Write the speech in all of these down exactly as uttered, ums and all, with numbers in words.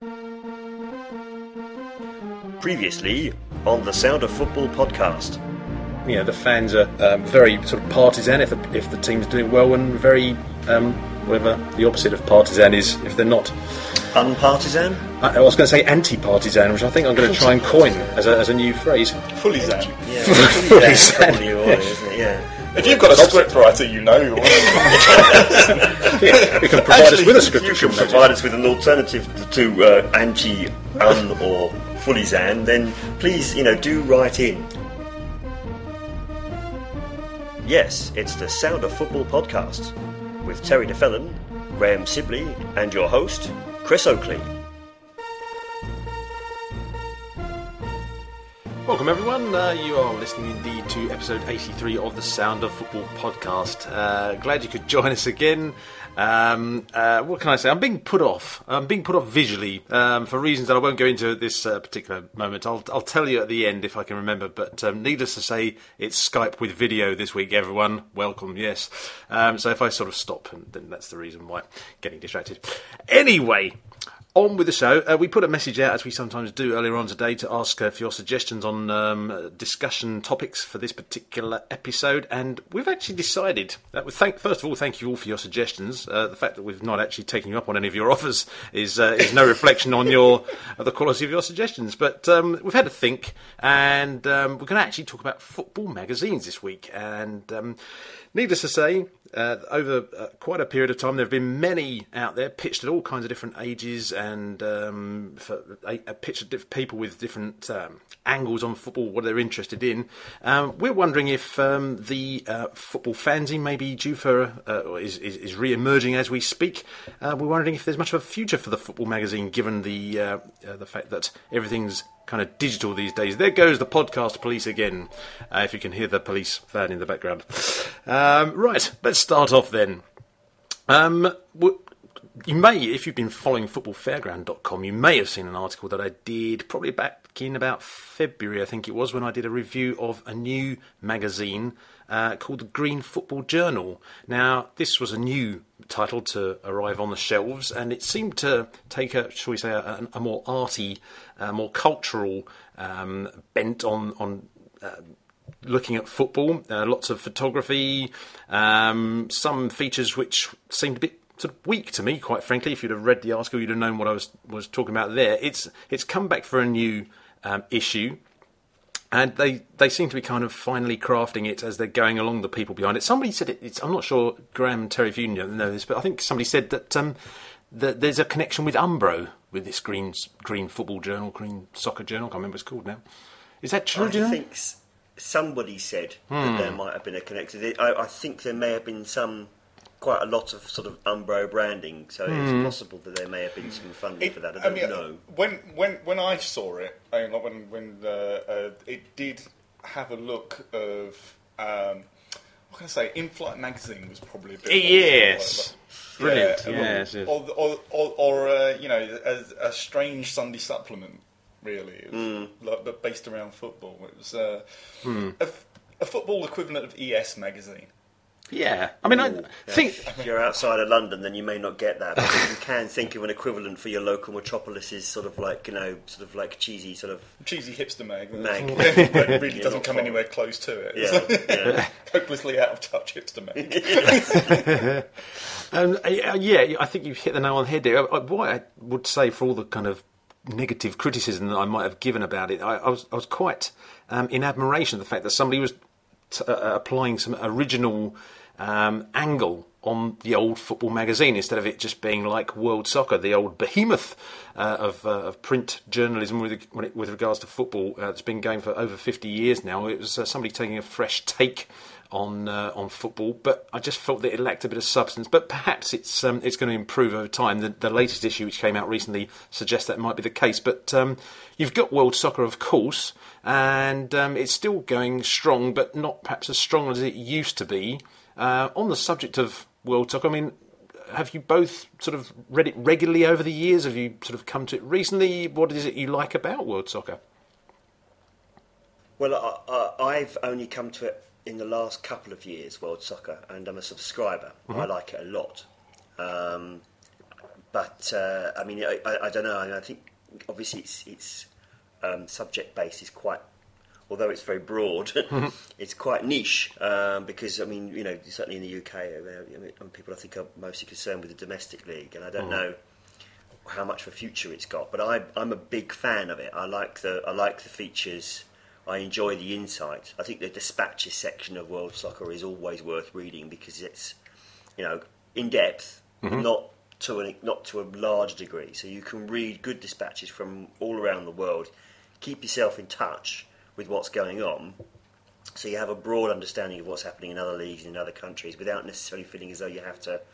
Previously on the Sound of Football podcast. You know, the fans are um, very sort of partisan if the, if the team's doing well, and very um, whatever the opposite of partisan is if they're not. Unpartisan? I, I was going to say anti-partisan, which I think I'm going to try and coin as a, as a new phrase. Fully zan. Yeah, fully zan. Probably right, isn't it? Yeah. If you've got a script writer, you know. Yeah, you can provide Actually, us with a script. If you can provide us with an alternative to uh, anti, un, or fully zan, then please, you know, do write in. Yes, it's the Sound of Football podcast with Terry DeFellon, Graham Sibley, and your host, Chris Oakley. Welcome everyone, uh, you are listening indeed to episode eighty-three of the Sound of Football podcast. Uh, glad you could join us again. Um, uh, what can I say? I'm being put off. I'm being put off visually um, for reasons that I won't go into at this uh, particular moment. I'll, I'll tell you at the end if I can remember, but um, needless to say, it's Skype with video this week, everyone. Welcome, yes. Um, so if I sort of stop, then that's the reason why. Getting distracted. Anyway, on with the show. Uh, we put a message out, as we sometimes do earlier on today, to ask uh, for your suggestions on um, discussion topics for this particular episode, and we've actually decided that we thank first of all thank you all for your suggestions. Uh, the fact that we've not actually taken you up on any of your offers is uh, is no reflection on your uh, the quality of your suggestions, but um, we've had to think, and um, we're going to actually talk about football magazines this week. And um, needless to say, Uh, over uh, quite a period of time, there have been many out there pitched at all kinds of different ages and um, for, uh, pitched at different people with different um, angles on football, what they're interested in. Um, we're wondering if um, the uh, football fanzine may be due for, uh, or is, is, is re-emerging as we speak. Uh, we're wondering if there's much of a future for the football magazine, given the uh, uh, the fact that everything's kind of digital these days. There goes the podcast police again, uh, if you can hear the police van in the background. Um, right, let's start off then. Um, w- you may, if you've been following football fairground dot com, you may have seen an article that I did probably back in about February, I think it was, when I did a review of a new magazine uh, called the Green Football Journal. Now, this was a new title to arrive on the shelves, and it seemed to take a, shall we say, a, a more arty, a more cultural um, bent on on uh, looking at football. Uh, lots of photography, um, some features which seemed a bit sort of weak to me, quite frankly. If you'd have read the article, you'd have known what I was was talking about there. It's it's come back for a new um, issue. And they, they seem to be kind of finally crafting it as they're going along, the people behind it. Somebody said it, it's, I'm not sure, Graham and Terry, if you know this, but I think somebody said that, um, that there's a connection with Umbro, with this Green Green Football Journal, Green Soccer Journal, I can't remember what it's called now. Is that true, I do you know? think s- somebody said hmm. that there might have been a connection. I, I think there may have been some... quite a lot of sort of Umbro branding, so mm. it's possible that there may have been some funding it, for that. I I don't mean, know. When when when I saw it, I mean, like when when the, uh, it did have a look of um, what can I say? In-Flight magazine was probably a bit yes, more brilliant. Yeah, yes, or yes. or or, or uh, you know, a, a strange Sunday supplement. Really, it was mm. like, but based around football. It was uh, mm. a, a football equivalent of E S magazine. Yeah, I mean, Ooh, I yeah. think if you're outside of London, then you may not get that. But you can think of an equivalent for your local metropolises, sort of like, you know, sort of like cheesy, sort of cheesy hipster mag. mag. But it really You're doesn't come far. anywhere close to it. Yeah, yeah. Hopelessly out of touch hipster mag. um, yeah, I think you've hit the nail on the head there. What I would say, for all the kind of negative criticism that I might have given about it, I, I was I was quite um, in admiration of the fact that somebody was t- uh, applying some original um, angle on the old football magazine, instead of it just being like World Soccer, the old behemoth uh, of, uh, of print journalism with, with regards to football. Uh, it's been going for over fifty years now. It was uh, somebody taking a fresh take on uh, on football, but I just felt that it lacked a bit of substance. But perhaps it's um, it's going to improve over time. The, the latest issue, which came out recently, suggests that might be the case. But um, you've got World Soccer, of course, and um, it's still going strong, but not perhaps as strong as it used to be. Uh, on the subject of World Soccer, I mean, have you both sort of read it regularly over the years? Have you sort of come to it recently? What is it you like about World Soccer? Well, I, I, I've only come to it in the last couple of years, World Soccer, and I'm a subscriber. Mm-hmm. I like it a lot. Um, but uh, I mean, I, I, I don't know. I, mean, I think obviously it's it's um, subject based is quite. Although it's very broad, it's quite niche um, because I mean, you know, certainly in the U K, I mean, people I think are mostly concerned with the domestic league, and I don't mm. know how much of a future it's got. But I, I'm a big fan of it. I like the I like the features. I enjoy the insight. I think the dispatches section of World Soccer is always worth reading because it's, you know, in depth, mm-hmm. not to an, not to a large degree. So you can read good dispatches from all around the world. Keep yourself in touch with what's going on, so you have a broad understanding of what's happening in other leagues and in other countries without necessarily feeling as though you have to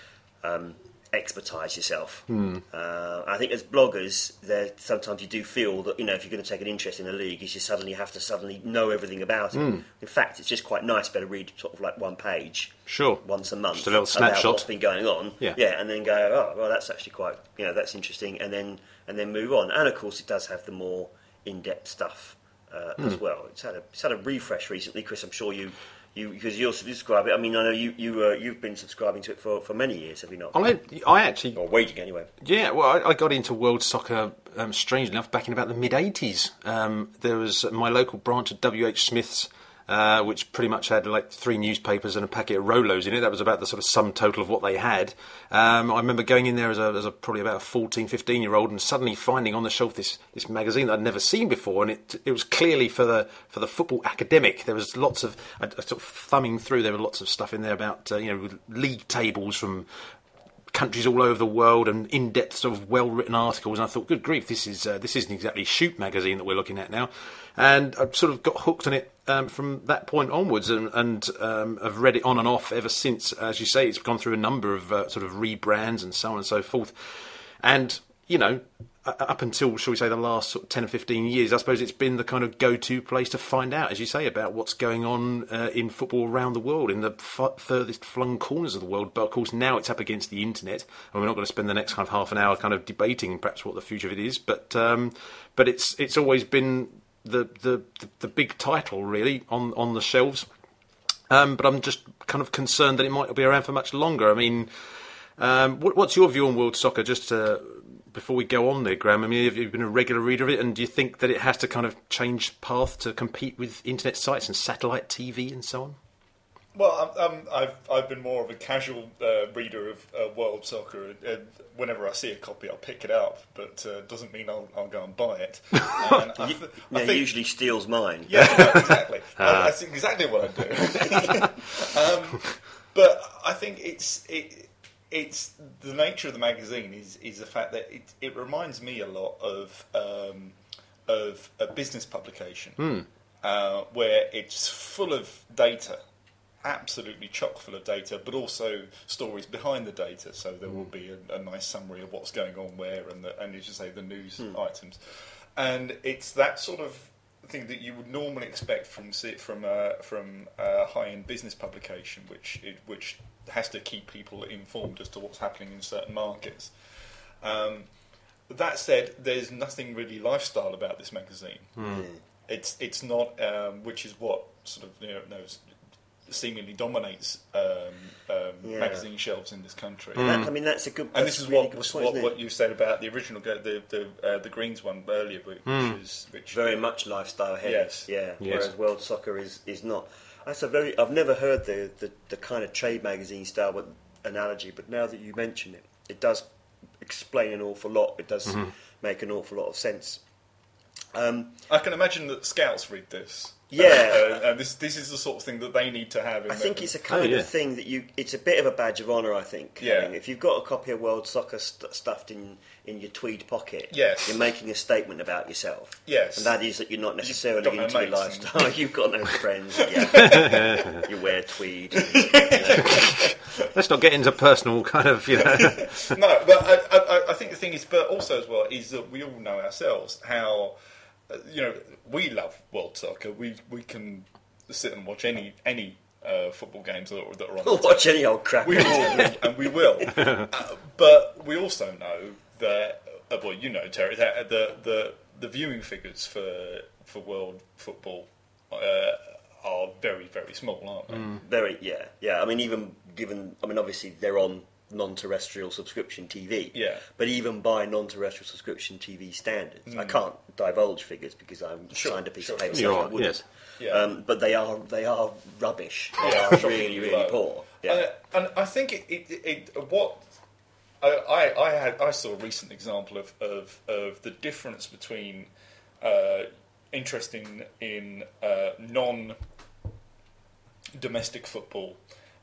um, expertise yourself. Mm. Uh, I think as bloggers, there sometimes you do feel that, you know, if you're going to take an interest in a league, you just suddenly have to suddenly know everything about it. Mm. In fact, it's just quite nice to be able to read sort of like one page, sure, once a month, just a little snapshot about what's been going on, yeah, yeah, and then go, oh, well, that's actually quite, you know, that's interesting, and then and then move on. And of course, it does have the more in-depth stuff. Uh, mm. as well. It's had a it's had a refresh recently, Chris. I'm sure you you because you subscribe it. I mean, I know you you uh, you've been subscribing to it for, for many years, have you not? I I actually or waiting anyway. Yeah, well, I, I got into world soccer um, strangely enough back in about the mid eighties. Um, there was my local branch of W H Smith's. Uh, which pretty much had like three newspapers and a packet of Rolos in it. That was about the sort of sum total of what they had. Um, I remember going in there as a, as a probably about a fourteen, fifteen year old and suddenly finding on the shelf this, this magazine that I'd never seen before, and it it was clearly for the for the football academic. There was lots of I, I sort of thumbing through. There were lots of stuff in there about uh, you know league tables from countries all over the world and in-depth sort of well-written articles, and I thought, good grief, this is uh, this isn't exactly Shoot magazine that we're looking at now. And I sort of got hooked on it um, from that point onwards, and, and um, I've read it on and off ever since. As you say, it's gone through a number of uh, sort of rebrands and so on and so forth. And, you know, up until, shall we say, the last sort of ten or fifteen years, I suppose it's been the kind of go-to place to find out, as you say, about what's going on uh, in football around the world, in the f- furthest flung corners of the world. But, of course, now it's up against the internet, and we're not going to spend the next kind of half an hour kind of debating perhaps what the future of it is. But um, but it's it's always been the the, the big title, really, on, on the shelves. Um, but I'm just kind of concerned that it might not be around for much longer. I mean, um, what, what's your view on world soccer, just to... Before we go on there, Graham, I mean, have you been a regular reader of it, and do you think that it has to kind of change path to compete with internet sites and satellite T V and so on? Well, um, I've I've been more of a casual uh, reader of uh, world soccer. Uh, whenever I see a copy, I'll pick it up, but uh, doesn't mean I'll, I'll go and buy it. And I th- yeah, I think, usually steals mine. Yeah, no, exactly. uh. That's exactly what I do. um, but I think it's it. It's the nature of the magazine is, is the fact that it, it reminds me a lot of um, of a business publication mm. uh, where it's full of data, absolutely chock full of data, but also stories behind the data. So there mm. will be a, a nice summary of what's going on where, and the, and as you say, the news mm. items, and it's that sort of thing that you would normally expect from from uh, from a high-end business publication, which it, which has to keep people informed as to what's happening in certain markets. Um, that said, there's nothing really lifestyle about this magazine. Mm. It's it's not, um, which is what sort of you know knows, seemingly dominates um, um, yeah. magazine shelves in this country. Mm. That, I mean, that's a good. And this is really what was, point, what, what you said about the original the the uh, the Greens one earlier, which mm. is which very much lifestyle heavy. Yes. Yeah. Yes. Whereas world soccer is, is not. That's a very. I've never heard the, the, the kind of trade magazine style but analogy, but now that you mention it, it does explain an awful lot. It does mm-hmm. make an awful lot of sense. Um, I can imagine that scouts read this. Yeah, uh, and this this is the sort of thing that they need to have. In I think their, it's a kind oh, yeah. of thing that you. It's a bit of a badge of honour, I think. Yeah. Having, if you've got a copy of World Soccer st- stuffed in, in your tweed pocket, yes. you're making a statement about yourself. Yes, and that is that you're not necessarily no into your lifestyle. And... You've got no friends. Yeah. You wear tweed. And, you know. Let's not get into personal kind of, you know. No, but I, I, I think the thing is, but also as well, is that we all know ourselves how. Uh, you know, we love world soccer. We we can sit and watch any any uh, football games that are, that are on. We'll watch any old crap. We will, and we will. Uh, but we also know that, uh, well, you know, Terry, that the the the viewing figures for for world football uh, are very very small, aren't they? Mm. Very, yeah, yeah. I mean, even given, I mean, obviously they're on non-terrestrial subscription T V. Yeah. But even by non-terrestrial subscription T V standards, mm. I can't divulge figures because I'm sure, signed a piece sure. of paper. You're saying I right, wouldn't. yes. Yeah. Um, but they are they are rubbish. They Yeah, are really really low. poor. Yeah. Uh, and I think it, it, it, it what I, I I had I saw a recent example of of, of the difference between uh, interest in in uh, non domestic football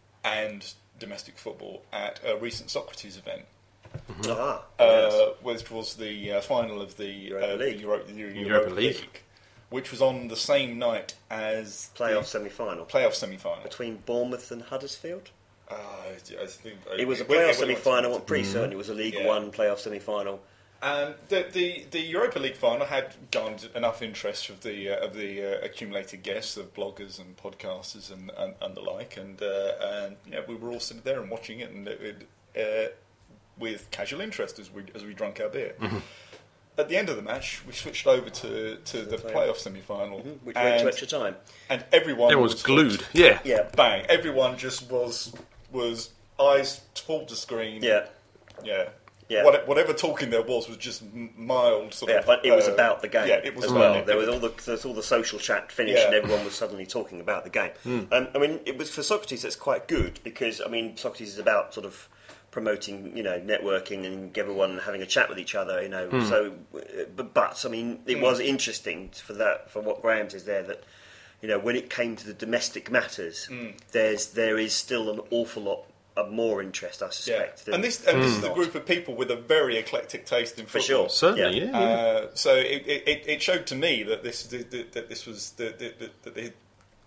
and domestic football at a recent Socrates event. Mm-hmm. Ah, uh, yes. Which was the uh, final of the Europa uh, League. The Euro- the Europa, Europa League. League, which was on the same night as Playoff the semi-final. playoff semi-final. Between Bournemouth and Huddersfield. Uh, I think It was a it went- playoff it went- semi-final. I'm pretty certain it was a League Yeah. One playoff semi-final. And the, the the Europa League final had garnered enough interest of the uh, of the uh, accumulated guests of bloggers and podcasters and, and, and the like, and uh, and yeah, we were all sitting there and watching it, and it, it, uh, with casual interest as we as we drank our beer. Mm-hmm. At the end of the match, we switched over to, to the, the playoff. playoff semi-final, Mm-hmm. Which and, went to extra time. and everyone Everyone's was glued. hooked. Yeah. Yeah. Bang! Everyone just was was eyes full to screen. Yeah. Yeah. Yeah. What, whatever talking there was was just m- mild sort Yeah, of. but it was uh, about the game Yeah, it was as about well. it. There was all the there was all the social chat finished, Yeah. and everyone was suddenly talking about the game. Um, I mean, it was for Socrates. That's quite good because I mean, Socrates is about sort of promoting, you know, networking and everyone having a chat with each other. You know, so uh, but, but I mean, it was interesting for that for what Graham says there that you know when it came to the domestic matters, there's there is still an awful lot of more interest, I Yeah. suspect. than- And this and this than is a not. group of people with a very eclectic taste in For football. sure. Certainly, Yeah. yeah. yeah. Uh, so it, it, it showed to me that this that, that this was the, the, the, the, the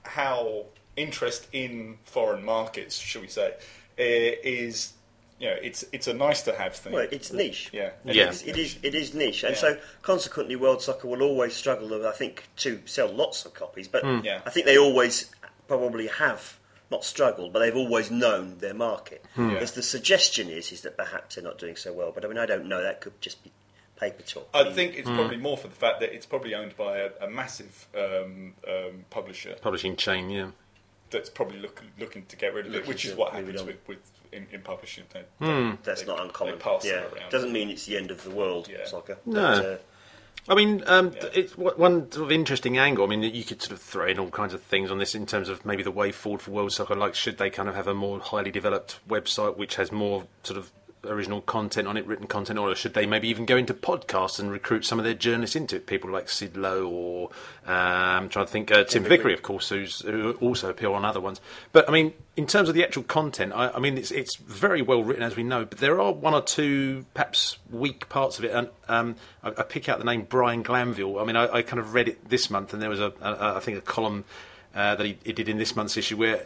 how interest in foreign markets, shall we say, uh, is you know it's it's a nice to have thing. Well, it's niche. Yeah. It Yeah. is, it is. It is niche, and Yeah. so consequently, World Soccer will always struggle, I think, to sell lots of copies. But Yeah. I think they always probably have not struggled, but they've always known their market. Yeah. Because the suggestion is is that perhaps they're not doing so well. But I mean, I don't know. That could just be paper talk. I think it's probably more for the fact that it's probably owned by a, a massive um, um, publisher Publishing chain, yeah. that's probably look, looking to get rid of it, Looking which is to what move it happens on. with, with in, in publishing. They, That's they- not they uncommon. pass Yeah, that around. doesn't mean it's the end of the world. Yeah. Soccer. No. But, uh, I mean, um, Yeah. it's one- one sort of interesting angle. I mean, you could sort of throw in all kinds of things on this in terms of maybe the way forward for World Soccer. Like, should they kind of have a more highly developed website which has more sort of original content on it, written content, or should they maybe even go into podcasts and recruit some of their journalists into it? People like Sid Lowe or um, I'm trying to think, uh, Tim Vickery, of course, who's who also appear on other ones. But I mean, in terms of the actual content, I, I mean, it's it's very well written, as we know. But there are one or two perhaps weak parts of it, and um, I, I pick out the name Brian Glanville. I mean, I, I kind of read it this month, and there was a, a I think a column uh, that he, he did in this month's issue where.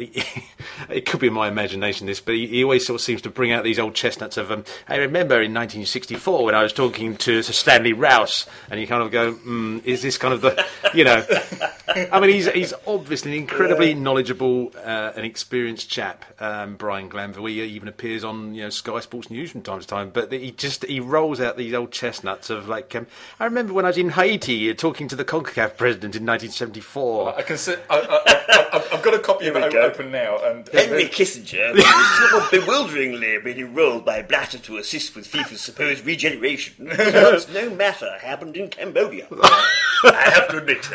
It could be my imagination, this, but he, he always sort of seems to bring out these old chestnuts of, um, I remember in nineteen sixty-four when I was talking to, to Stanley Rouse, and you kind of go, mm, is this kind of the, you know, I mean, he's he's obviously an incredibly Yeah. knowledgeable uh, and experienced chap, um, Brian Glanville. He even appears on, you know, Sky Sports News from time to time, but he just, he rolls out these old chestnuts of like, um, I remember when I was in Haiti uh, talking to the CONCACAF president in nineteen seventy-four. I can see. I, I, I, I've got a copy of Here we it go. open now, and Henry Kissinger was somewhat bewilderingly been enrolled by Blatter to assist with FIFA's supposed regeneration. Once no matter happened in Cambodia. I have to admit,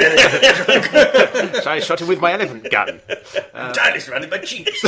So I shot him with my elephant gun. entirely surrounded by cheats.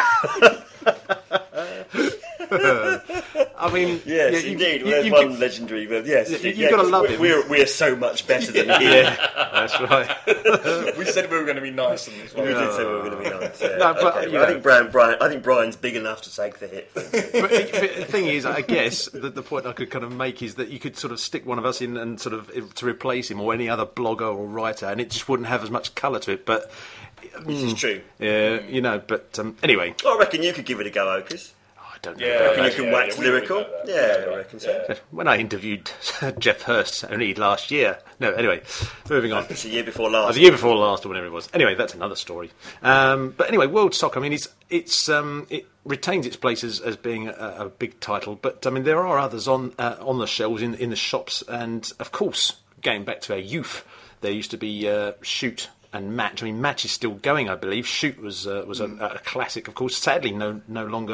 I mean, Yes, yeah, you- indeed. you- Well, there's you one could- legendary. But yes, You- you've yeah, gotta love we're, him. We're, we're so much better than him. Yeah, that's right. we said we were going to be nice on this one. We did say we were going to be nice. Yeah. No, but, Okay, you well, I know. think Brian, Brian, I think Brian's big enough to take the hit. but, but the thing is, I guess the, the point I could kind of make is that you could sort of stick one of us in and sort of to replace him or any other blogger or writer, and it just wouldn't have as much colour to it. But This is true. yeah, you know. But um, anyway, I reckon you could give it a go, Okus. I don't know. Yeah, about reckon that. you can yeah, wax yeah, we- we lyrical? know that. Yeah, Yeah, I reckon so. yeah. When I interviewed Jeff Hurst only last year. No, anyway, moving on. It's the year before Oh, last. the year before last, or whatever it was. Anyway, that's another story. Um, but anyway, World Soccer. I mean, it's it's um, it retains its place as, as being a, a big title, but I mean, there are others on uh, on the shelves in in the shops, and of course, going back to our youth, there used to be uh, Shoot and Match. I mean, Match is still going, I believe. Shoot was uh, was a, a classic, of course. Sadly, no no longer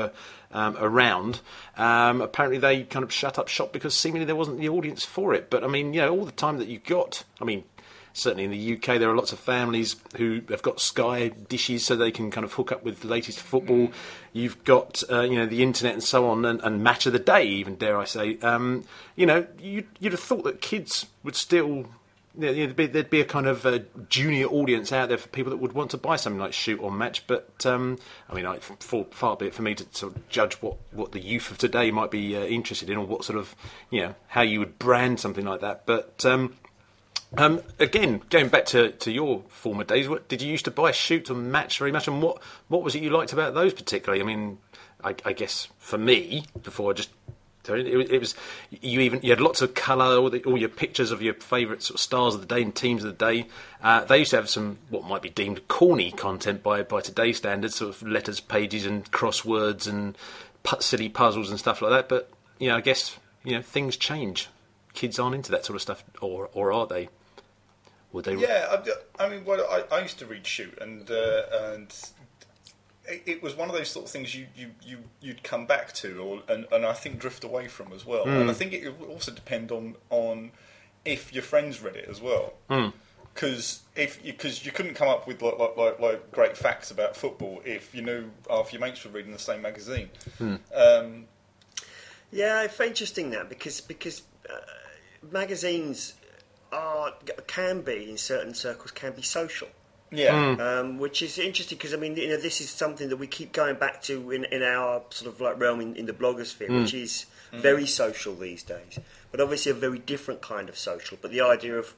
um, around. Um, apparently they kind of shut up shop because seemingly there wasn't the audience for it. But I mean, you know, all the time that you got, I mean, certainly in the U K, there are lots of families who have got Sky dishes so they can kind of hook up with the latest football. You've got, uh, you know, the internet and so on, and, and Match of the Day, even, dare I say. Um, you know, you'd, you'd have thought that kids would still... You know, there'd, be, there'd be a kind of uh, junior audience out there for people that would want to buy something like Shoot or Match. But, um, I mean, I, for, far be it for me to sort of judge what, what the youth of today might be uh, interested in, or what sort of, you know, how you would brand something like that. But... Um, Um, again, going back to, to your former days, what, did you used to buy Shoot and Match very much, and what, what was it you liked about those particularly? I mean, I, I guess for me, before I just it, it was you even you had lots of colour, all, the, all your pictures of your favourite sort of stars of the day and teams of the day. Uh, they used to have some what might be deemed corny content by by today's standards, sort of letters, pages, and crosswords and pu- silly puzzles and stuff like that. But you know, I guess you know things change. Kids aren't into that sort of stuff, or or are they? Would they? Yeah, I, I mean, well, I, I used to read Shoot, and uh, and it, it was one of those sort of things you you, you you'd come back to, or and, and I think drift away from as well. Mm. And I think it would also depend on on if your friends read it as well. Because mm. if because you, you couldn't come up with like, like like like great facts about football if you knew half your mates were reading the same magazine. Mm. Um, yeah, it's interesting that because because uh, magazines. Are, can be in certain circles can be social, yeah, mm. um, which is interesting because I mean you know this is something that we keep going back to in, in our sort of like realm in, in the blogosphere, mm. which is mm. very social these days, but obviously a very different kind of social. But the idea of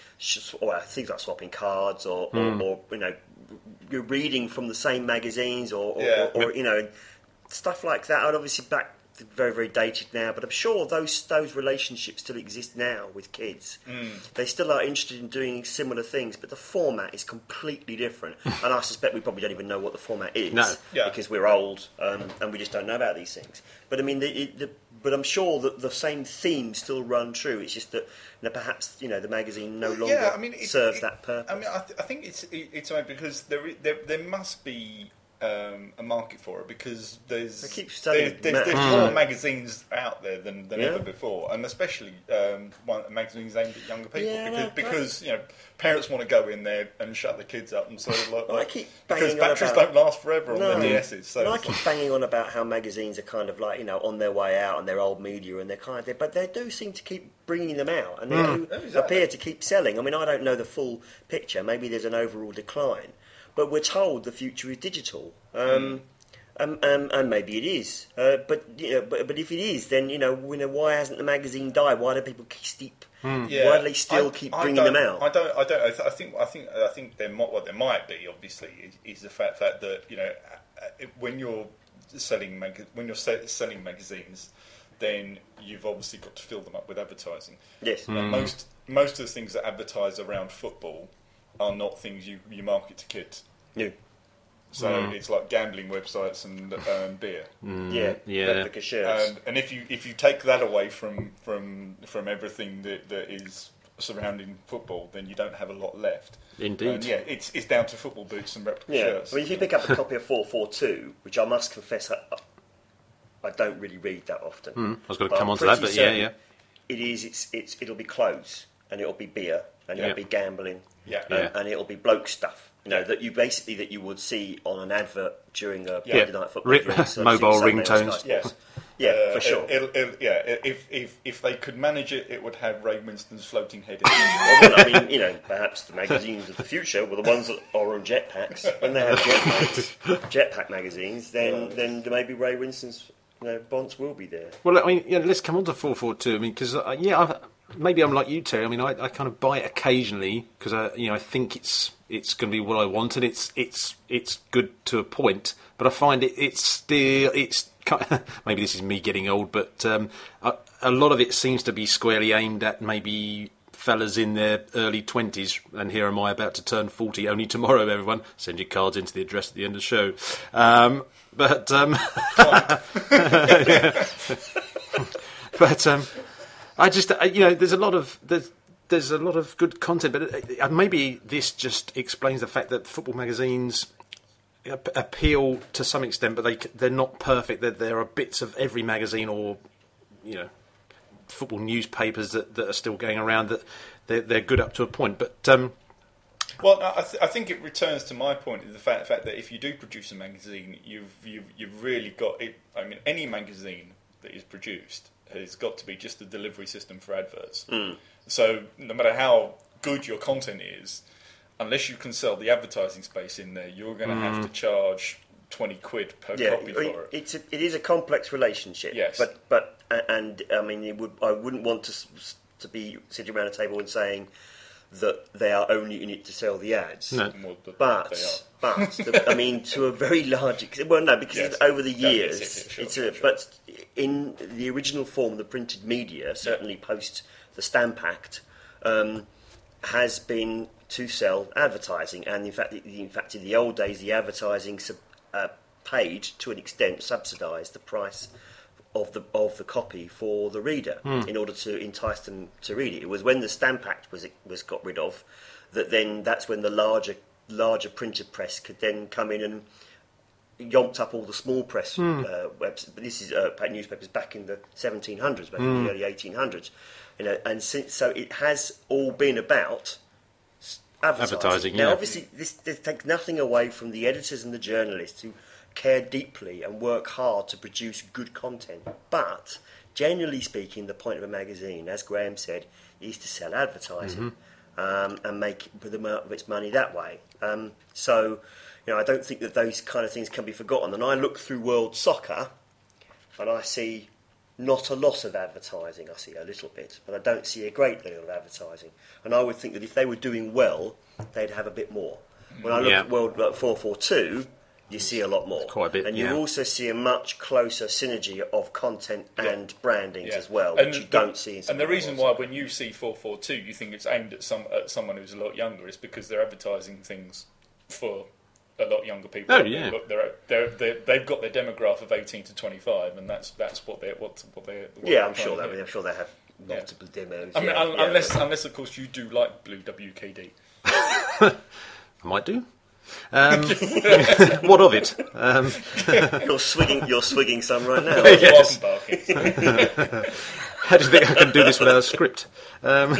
well, things like swapping cards or, mm. or, or you know you're reading from the same magazines or, or, yeah. or, or you know stuff like that. I'd obviously back. Very, very dated now, but I'm sure those those relationships still exist now with kids. Mm. They still are interested in doing similar things, but the format is completely different. And I suspect we probably don't even know what the format is no. yeah. because we're old um, and we just don't know about these things. But I mean, the, it, the, but I'm sure that the same themes still run true. It's just that you know, perhaps you know the magazine no longer yeah, I mean, it, serves it, that purpose. I mean, I, th- I think it's it, it's because there there there must be. Um, a market for it because there's there, there's, there's mm. more magazines out there than, than yeah. ever before, and especially um, one, magazines aimed at younger people yeah, because, no, because you know parents want to go in there and shut the kids up and sort of like, well, like I keep because batteries about, don't last forever no, on the D S's. So and I keep banging on about how magazines are kind of like you know on their way out and they're old media and they're kind of but they do seem to keep bringing them out and they mm. do exactly. appear to keep selling. I mean, I don't know the full picture. Maybe there's an overall decline, but we're told the future is digital. Um, mm. Um, um, and maybe it is, uh, but you know, but but if it is, then you know, you know, why hasn't the magazine died? Why do people keep? Mm. Yeah. Why do they still I, keep I bringing them out? I don't. I don't. I, th- I think. I think. I think there might. What there might be, obviously, is, is the fact, fact that you know, when you're selling mag- when you're se- selling magazines, then you've obviously got to fill them up with advertising. Yes. Mm. Most most of the things that advertise around football are not things you, you market to kids. No. So Mm. it's like gambling websites and um, beer. Mm. Yeah, yeah. replica shirts. And, and if you if you take that away from from from everything that, that is surrounding football, then you don't have a lot left. Indeed. And yeah, it's it's down to football boots and replica yeah. shirts. Well, if you pick up a copy of four forty-two, which I must confess I, I don't really read that often. Mm. I was going to but come I'm on to that, pretty but yeah, certain yeah. It is. It's. It's. It'll be clothes, and it'll be beer, and it'll Yeah. be gambling, Yeah. and, Yeah. and it'll be bloke stuff. You know Yeah. that you basically that you would see on an advert during a Yeah. Monday night football. Ri- during Sunday- mobile Sunday on ringtones. Sky Yeah. Sports. Yeah, Uh, for sure. It, it'll, it'll, yeah, if, if if they could manage it, it would have Ray Winston's floating head. In it. Well, I mean, you know, perhaps the magazines of the future were the ones that are on jetpacks. When they have jetpacks, jetpack magazines, then then maybe Ray Winston's you know, bonds will be there. Well, I mean, yeah, let's come on to four forty-two. I mean, because uh, yeah, I've, maybe I'm like you, Terry. I mean, I, I kind of buy it occasionally because I, you know, I think it's it's going to be what I want, and it's it's it's good to a point. But I find it it's still it's kind of, maybe this is me getting old, but um, a, a lot of it seems to be squarely aimed at maybe fellas in their early twenties, and here am I about to turn forty only tomorrow, everyone. Send your cards into the address at the end of the show. Um, but um, but um, I just, uh, you know, there's a lot of there's, there's a lot of good content, but uh, maybe this just explains the fact that football magazines appeal to some extent, but they they're not perfect. There there are bits of every magazine or you know football newspapers that, that are still going around that they're, they're good up to a point, but. Um, Well, I, th- I think it returns to my point, the fact, the fact that if you do produce a magazine, you've, you've you've really got it. I mean, any magazine that is produced has got to be just a delivery system for adverts. Mm. So no matter how good your content is, unless you can sell the advertising space in there, you're going to mm. have to charge twenty quid per yeah, copy for it, it. It's a, it is a complex relationship. Yes, but but and I mean, it would I wouldn't want to to be sitting around a table and saying that they are only in it to sell the ads. No. Well, the, but, but the, I mean, to a very large extent, well, no, because yes. over the No, years, yes, yes, sure, it's sure, a, sure. but in the original form, the printed media, certainly yeah. post the Stamp Act, um, has been to sell advertising, and in fact, in fact, in the old days, the advertising sub, uh, paid to an extent subsidised the price of the of the copy for the reader mm. in order to entice them to read it. It was when the Stamp Act was was got rid of that then that's when the larger larger printed press could then come in and yomped up all the small press mm. uh, webs. But this is uh, newspapers back in the seventeen hundreds, back mm. in the early eighteen hundreds, you know, and since, so it has all been about advertising. advertising now, yeah. obviously, this, this takes nothing away from the editors and the journalists who care deeply and work hard to produce good content. But generally speaking, the point of a magazine, as Graham said, is to sell advertising mm-hmm. um, and make the amount of its money that way. Um, so, you know, I don't think that those kind of things can be forgotten. And I look through World Soccer and I see not a lot of advertising. I see a little bit, but I don't see a great deal of advertising. And I would think that if they were doing well, they'd have a bit more. When I look yeah. at World like four forty-two, you see a lot more. Quite a bit, and you yeah. also see a much closer synergy of content and yeah. brandings yeah. as well, and which you the, don't see in some And the of reason ones. why when you see four forty-two, you think it's aimed at some at someone who's a lot younger is because they're advertising things for a lot younger people. Oh, yeah. They're, they're, they're, they've got their demographic of eighteen to twenty-five, and that's that's what they're what what they. What Yeah, they're I'm sure trying that. to do. I'm sure they have multiple Yeah. demos. I mean, yeah, un- yeah. unless unless of course you do like Blue W K D. I might do. Um, what of it? Um, you're swigging, you're swigging some right now. Yes. Barking. How do you think I can do this without a script? Um,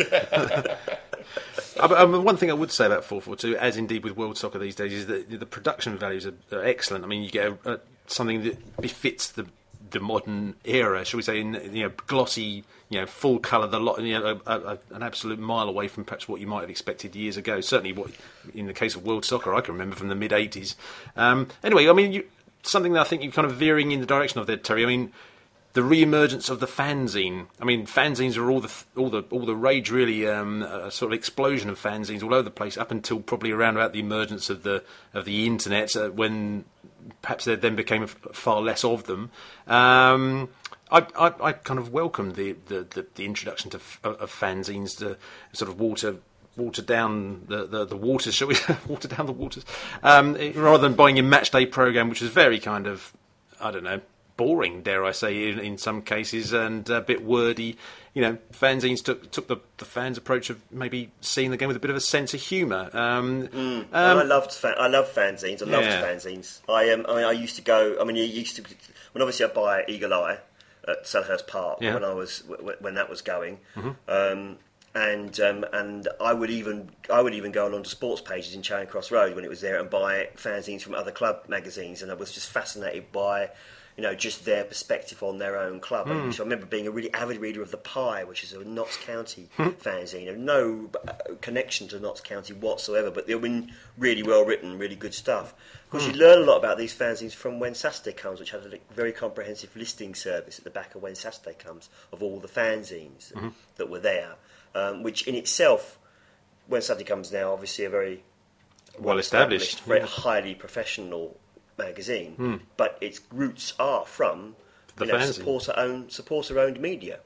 um, one thing I would say about four forty-two, as indeed with World Soccer these days, is that the production values are, are excellent. I mean, you get a, a, something that befits the the modern era, shall we say, in you know glossy, you know, full colour, the lot, you know, a, a, an absolute mile away from perhaps what you might have expected years ago. Certainly, what in the case of World Soccer, I can remember from the mid eighties. Um, anyway, I mean, you, something that I think you're kind of veering in the direction of there, Terry. I mean, the re-emergence of the fanzine. I mean, fanzines are all the all the all the rage, really. Um, a sort of explosion of fanzines all over the place, up until probably around about the emergence of the of the internet, uh, when perhaps there then became far less of them. Um, I, I, I kind of welcomed the, the, the, the introduction to f- of fanzines to sort of water water down the, the, the waters, shall we? water down the waters, um, it, rather than buying your match day program, which was very kind of, I don't know, boring, dare I say, in, in some cases, and a bit wordy. You know, fanzines took took the, the fans' approach of maybe seeing the game with a bit of a sense of humour. Um, mm. um, I loved fan, I love fanzines. I loved yeah. fanzines. I um, I mean, I used to go. I mean, you used to when obviously I buy Eagle Eye at Selhurst Park yeah. when I was w- when that was going. Mm-hmm. Um, and um, and I would even I would even go along to sports pages in Charing Cross Road when it was there and buy fanzines from other club magazines, and I was just fascinated by, you know, just their perspective on their own club. Mm. So I remember being a really avid reader of The Pie, which is a Notts County fanzine, of no connection to Notts County whatsoever, but they've been really well written, really good stuff. Of course, mm. you learn a lot about these fanzines from When Saturday Comes, which has a very comprehensive listing service at the back of When Saturday Comes of all the fanzines mm-hmm. that were there, um, which in itself, When Saturday Comes now, obviously a very well established, very yeah. highly professional magazine, mm. but its roots are from the you know, fanzine. supporter owned supporter owned media,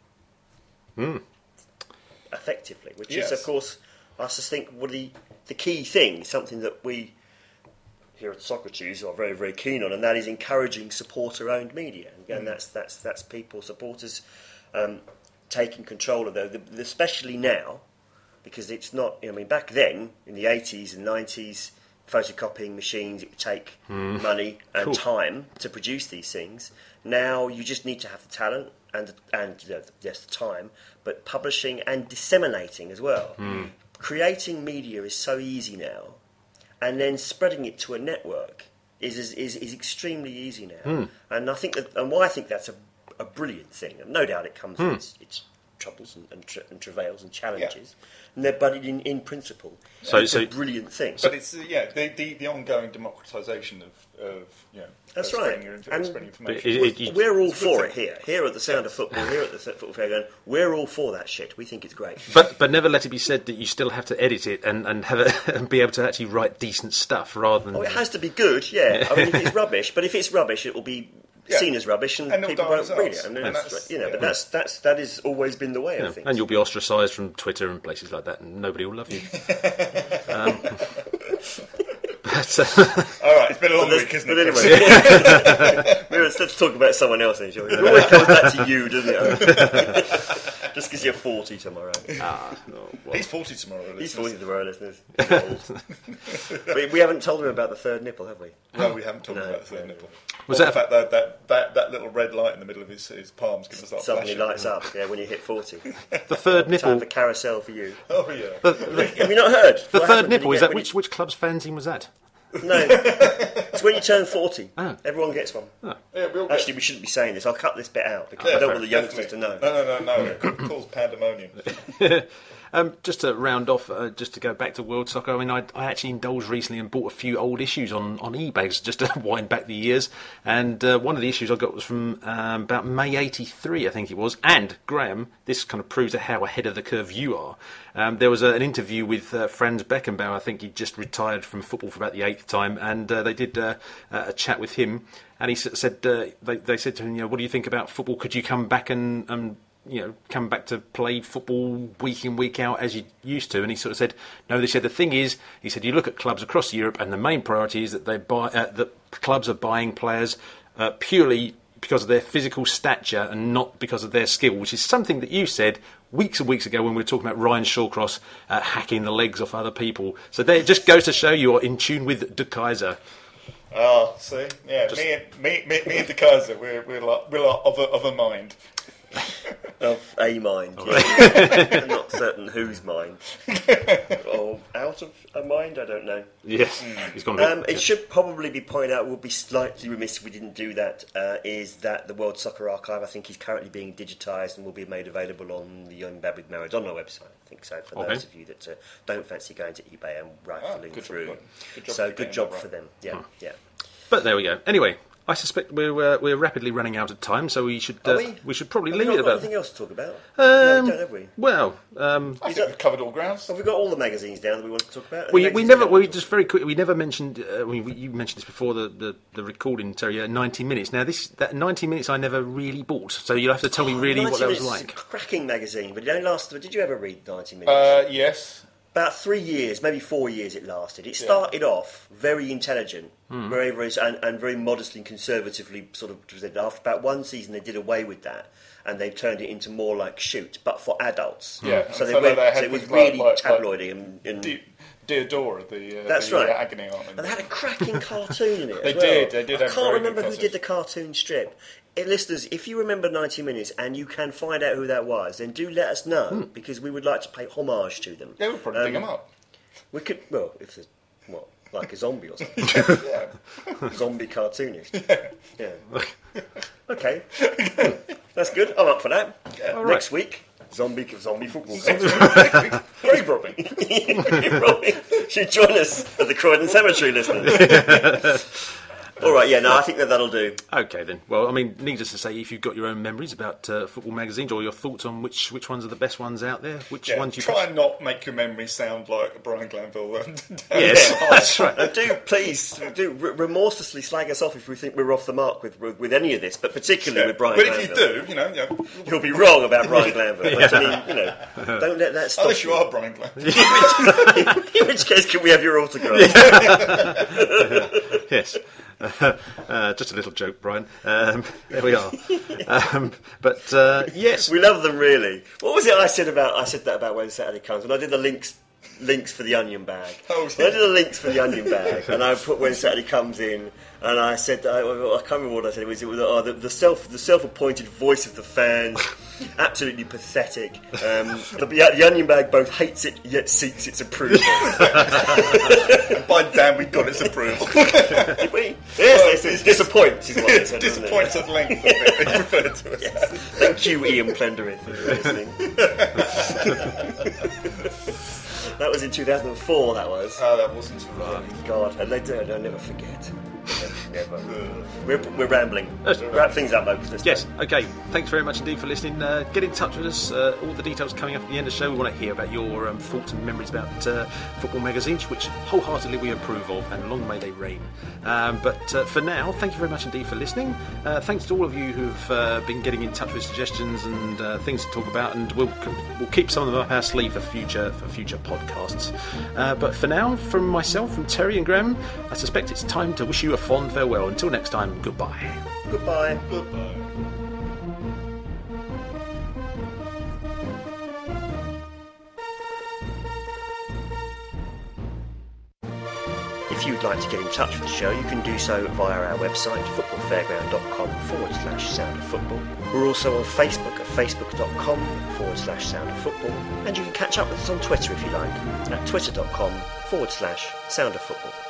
mm. effectively, which yes. is of course I just think what the the key thing, something that we here at Socrates are very very keen on, and that is encouraging supporter owned media, and, and mm. that's that's that's people supporters um, taking control of those, especially now, because it's not. I mean, back then in the eighties and nineties. photocopying machines. It would take Mm. money and Cool. time to produce these things. Now you just need to have the talent and and you know, yes, the time, but publishing and disseminating as well. Mm. Creating media is so easy now, and then spreading it to a network is is, is, is extremely easy now. Mm. And I think that, and why I think that's a, a brilliant thing. And no doubt it comes Mm. with its, its troubles and, and, tra- and travails and challenges. And they're, but in, in principle, So- it's so- a brilliant thing. But it's uh, yeah the, the, the ongoing democratisation of, of you know That's uh, right. spreading, your inf- And- spreading But information. it- it- We're all It's a good for thing. it here. Here at the Sound of Football, here at the Football Fair, going, we're all for that shit. We think it's great. But but never let it be said that you still have to edit it and, and have it, and be able to actually write decent stuff rather than. Oh, it has to be good, yeah. I mean, if it's rubbish, but if it's rubbish, it will be Yeah. seen as rubbish, and, And it'll people die won't as read ours. it. And, And it's- that's- you know, yeah. but that's that's that has always been the way Yeah, of things. and you'll be ostracised from Twitter and places like that, and nobody will love you. um, but, uh, All right, it's been a long But week, isn't but it? anyway, let's, let's talk about someone else then, shall we? It always comes back to you, doesn't it? Just because you're forty tomorrow. ah, oh, well. He's forty tomorrow. He's listeners. forty tomorrow, listeners. He's old. But we haven't told him about the third nipple, have we? No, we haven't talked No, about the no, third no. nipple. Was Or that- the fact that, that, that, that little red light in the middle of his, his palms going to start Suddenly flashing? lights up, yeah, when you hit forty. the third Time nipple. for carousel for you. Oh yeah. The, the, Have you not heard? the What third happens when nipple you is get- that when which which club's fanzine was that? you- No, it's when you turn forty. Oh. Everyone gets one. Yeah, we all get- Actually, we shouldn't be saying this. I'll cut this bit out because Yeah, I don't want the youngsters definitely. to know. No, no, no, no. It could cause pandemonium. Um, just to round off, uh, just to go back to World Soccer, I mean, I, I actually indulged recently and bought a few old issues on, on eBay just to wind back the years. And uh, one of the issues I got was from um, about May eighty-three, I think it was. And, Graham, this kind of proves how ahead of the curve you are. Um, there was a, an interview with uh, Franz Beckenbauer. I think he just retired from football for about the eighth time. And uh, they did uh, a chat with him. And he s- said, uh, they, they said to him, you know, what do you think about football? Could you come back and... and you know, come back to play football week in, week out as you used to? And he sort of said, no, they said, the thing is, he said, you look at clubs across Europe and the main priority is that they buy, uh, that clubs are buying players uh, purely because of their physical stature and not because of their skill, which is something that you said weeks and weeks ago when we were talking about Ryan Shawcross uh, hacking the legs off other people. So there, it just goes to show you're in tune with De Kaiser. Oh, see? Yeah, Just- me, and, me, me, me and De Kaiser, we're, we're, like, we're like of, a, of a mind. Of a mind, yeah. I'm not certain whose mind. Or out of a mind, I don't know. Yes, he's gone. Um, it should probably be pointed out, we'll be slightly remiss if we didn't do that, uh, is that the World Soccer Archive, I think, is currently being digitised and will be made available on the Mbabid Maradona website. I think so, for Okay. those of you that uh, don't fancy going to eBay and rifling Ah, good through. job, good job so for good getting job that for right. them, yeah, yeah. But there we go. Anyway, I suspect we're uh, we're rapidly running out of time, so we should uh, Are we? should probably Have we leave not it got about. anything else to talk about? no, we don't, have we? Well, um, I think we've covered all grounds. Have we got all the magazines down that we want to talk about? we Any we magazines never we want we to just very quick we never mentioned. Uh, we, we, you mentioned this before the, the, the recording, Terry. Uh, ninety minutes. Now this that ninety minutes I never really bought, so you'll have to tell me really what ninety that was minutes is like. a cracking magazine, but it only lasted. Did you ever read ninety minutes? Uh, yes. About three years, maybe four years it lasted. It started off very intelligent, Hmm. very, very, and, and very modestly and conservatively sort of presented. After about one season, they did away with that, and they turned it into more like Shoot, but for adults. Yeah, So, and they so went, they had so it was things like- really like- like tabloidy and. and De- Deodora, the, uh, That's the right. uh, agony aunt. And they had a cracking cartoon in it. They as well. did, they did I have can't very remember good who did the cartoon strip. Eh, listeners, if you remember ninety minutes and you can find out who that was, then do let us know because we would like to pay homage to them. They would probably dig Um, them up. We could, well, if there's what, like a zombie or something, Yeah. zombie cartoonist. Yeah. Okay, that's good. I'm up for that. All right. Next week, zombie zombie football. Grave robbing. Robin, should join us at the Croydon Cemetery, listeners. All right, yeah, no, I think that that'll do. Okay then. Well, I mean, needless to say, if you've got your own memories about uh, football magazines or your thoughts on which which ones are the best ones out there, which Yeah, ones you try and not make your memory sound like Brian Glanville. yes, that's right. Uh, do please do re- remorselessly slag us off if we think we're off the mark with with, with any of this, but particularly Yeah. with Brian. But Glanville. if you do, you know, you know You'll be wrong about Brian Glanville. But, I mean, you know, don't let that stop unless you are Brian Glanville. In which case, can we have your autograph? Yes. Uh, uh, just a little joke, Brian. Um, there we are. Um, but uh, yes, We love them, really. What was it I said about? I said that about when Saturday comes when I did the links links for the onion bag. Oh, I did the links for the onion bag, and I put when Saturday comes in, and I said, I, I can't remember what I said. It was, it was oh, the, the self, the self-appointed voice of the fans, absolutely pathetic. Um, the, the onion bag both hates it yet seeks its approval. And by damn, we got its approval. Did we? Yes, well, it's, it's disappoints is what it said. Disappoints at length. They referred to us. Yes. Thank you, Ian Plenderith, for listening. That was in two thousand four, that was. Oh, that wasn't too long. God, and they do, I'll never forget. Never. never. We're, we're rambling. Let's wrap things up, Locust. Yes, okay. Thanks very much indeed for listening. Uh, get in touch with us. Uh, all the details coming up at the end of the show. We want to hear about your um, thoughts and memories about uh, football magazines, which wholeheartedly we approve of, and long may they reign. Um, but uh, for now, thank you very much indeed for listening. Uh, thanks to all of you who've uh, been getting in touch with suggestions and uh, things to talk about, and we'll we'll keep some of them up our sleeve for future for future podcasts. Uh, but for now, from myself, from Terry and Graham, I suspect it's time to wish you a fond farewell. Until next time, goodbye. Goodbye. Goodbye. If you'd like to get in touch with the show, you can do so via our website, footballfairground.com forward slash sound of football. We're also on Facebook at facebook.com forward slash sound of football. And you can catch up with us on Twitter if you like, at twitter.com forward slash sound of football.